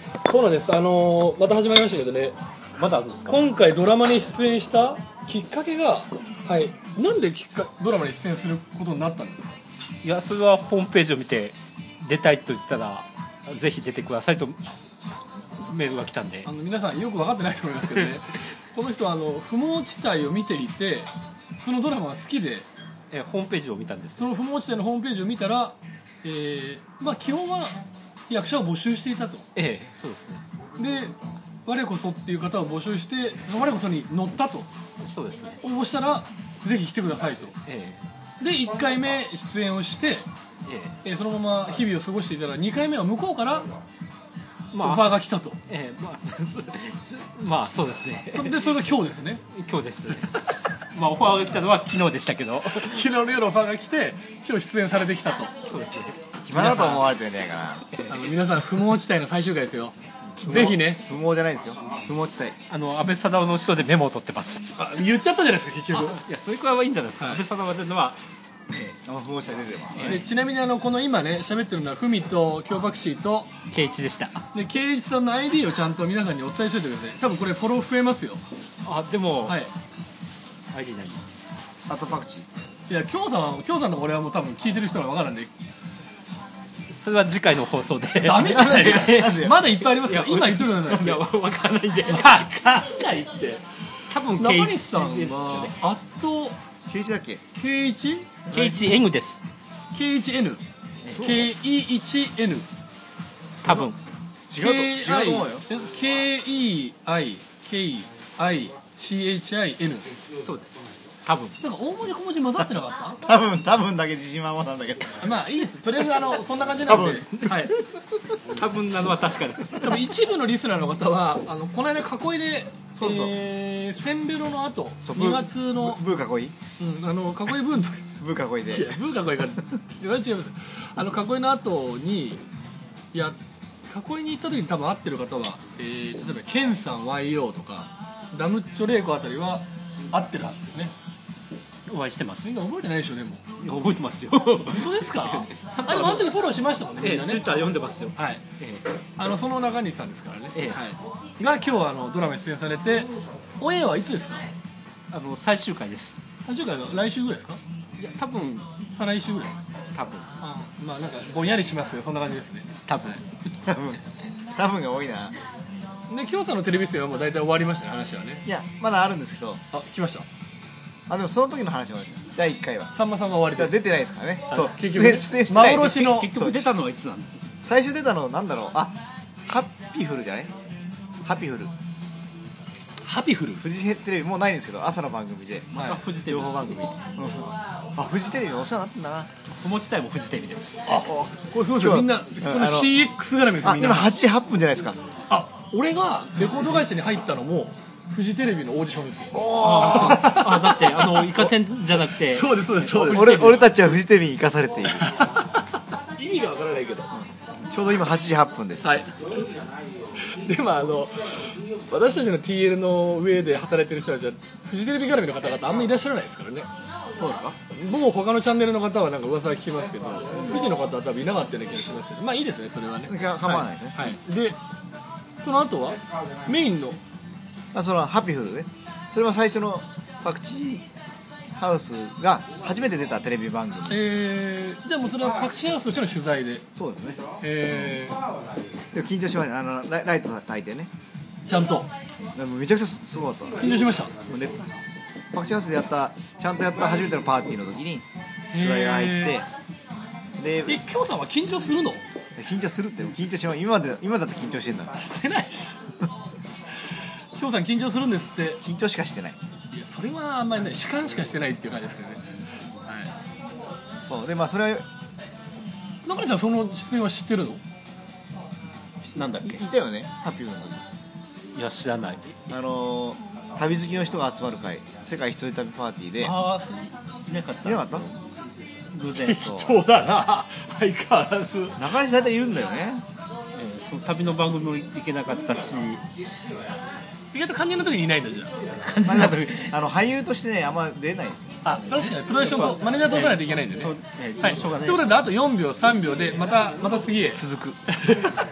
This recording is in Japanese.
そうなんです。また始まりましたけどね。 まだあるんですか？ 今回ドラマに出演したきっかけが、はい。なんでドラマに出演することになったんですか？ いや、それはホームページを見て出たいと言ったらぜひ出てくださいとメールが来たんで。 皆さんよく分かってないと思いますけどね。この人は不毛地帯を見ていて、そのドラマが好きで、 ホームページを見たんです。 その不毛地帯のホームページを見たら、基本は役者を募集していたと。 そうですね。 で、我こそっていう方を募集して、我こそに乗ったと。 そうですね。 応募したらぜひ来てくださいと。で1回目出演をして、そのまま日々を過ごしていたら2回目は向こうからオファーが来たと。 まあそうですね。 それが今日ですね。 今日ですね。まあオファーが来たのは昨日でしたけど、 昨日の夜オファーが来て今日出演されてきたと。 そうですね。 暇だと思われてるんじゃないかな。 皆さん不毛地帯の最終回ですよ。ぜひね。 不毛じゃないですよ。不毛地帯。 安倍貞夫の後ろでメモを取ってます。 言っちゃったじゃないですか結局。 いや、それくらいはいいんじゃないですか。安倍貞夫が出るのは不毛地帯出てます。 でちなみにこの今ね喋ってるのはふみと京박씨と圭一でした。 で圭一さんの ID をちゃんと皆さんにお伝えしておいてください。多分これフォロー増えますよ。 でも、 はい。 ID 何？ あとパクチー。 いや京さんと俺はもう多分聞いてる人が分からんで。 それは次回の放送で。 ダメじゃないですか。まだいっぱいありますから今言っといてください。 いや、分からないんで。 分かんないって。 多分中西さんは圭一だっけ？ 圭一 K1N です。 K1N K1N 多分違うと思うよ。 KEIKICHIN そうです。多分なんか大文字小文字混ざってなかった？ 多分だけ自信満々なんだけど。 まあいいです。とりあえずそんな感じなんで、はい。 多分なのは確かです。 多分一部のリスナーの方はこの間囲いでそうセンベロの後2月のブー囲い？ 囲いブーの時ブー囲いで。 ブー囲いから違います。囲いの後に囲いに行った時に多分会ってる方は、例えばケンさん YO とかダムッチョレイコあたりは会ってるはずですね。 お会いしてます。 みんな覚えてないでしょでも。 いや、覚えてますよ。 本当ですか？あの時フォローしましたもんね。みんなね。 ツイッター読んでますよ。 はい。その中西さんですからね。 はい。 が今日はドラマに出演されて、オンエアはいつですか？ 最終回です。 最終回が来週ぐらいですか？ いや、多分再来週ぐらい。 多分。 まあなんかぼんやりしますよ。そんな感じですね。 多分が多いな。 で京さんのテレビ出演はもう大体終わりましたね話はね。 いやまだあるんですけど。 来ました。 でもその時の話もあるじゃん。第1回はさんまさんが終わりで出てないですからね。そう結局ね出演してない。 幻の結局出たのはいつなんです？ 最初出たのなんだろう。ハッピフルじゃない？ハピフル。 ハピフル。 フジテレビもうないんですけど朝の番組で。 またフジテレビ。 情報番組。フジテレビお世話になってんだな。 不毛地帯もフジテレビです。 これすごいですよ。みんなこの CX 絡みですよ。みんな。 今8時8分じゃないですか。 俺がレコード会社に入ったのもフジテレビのオーディションですよ。 だってイカ天じゃなくて。 そうです。 俺たちはフジテレビに生かされている。 意味がわからないけど。 ちょうど今8時8分です。 はい。でも私たちの TL の上で働いてる人たちはフジテレビ絡みの方々あんまりいらっしゃらないですからね。 そうですか？ もう他のチャンネルの方はなんか噂は聞きますけど、フジの方は多分いなかったような気がしますけど、まあいいですねそれはね。 構わないですね。 はい。でその後はメインのそのハピフルね。それは最初のパクチーハウスが初めて出たテレビ番組。 じゃあもうそれはパクチーハウスとしての取材で。 そうですね。 でも緊張しました。ライト焚いてね。 ちゃんと。 めちゃくちゃすごかった。 緊張しました。 パクチーハウスでちゃんとやった初めてのパーティーの時に取材が入ってで。 京さんは緊張するの？ 緊張するって緊張します。今だって緊張してんだ。 してないし。京さん緊張するんですって。 緊張しかしてない。 いやそれはあんまりね主観しかしてないっていう感じですけどね。はい。 そうでそれは中西さんその出演は知ってるの？ なんだっけ？ いたよねハッピーの時。 いや知らない。 旅好きの人が集まる会世界一人旅パーティーで。 いなかった。 いなかった？ 偶然そうだな相変わらず。 中西大体いるんだよね。 その旅の番組も行けなかったし。 意外と肝心の時にいないんだじゃん。 肝心な時。 俳優としてねあんま出ないですよ。 確かにプロデューションとマネージャー通さないといけないんでね。はい。ということであと4秒3秒でまた次へ続く。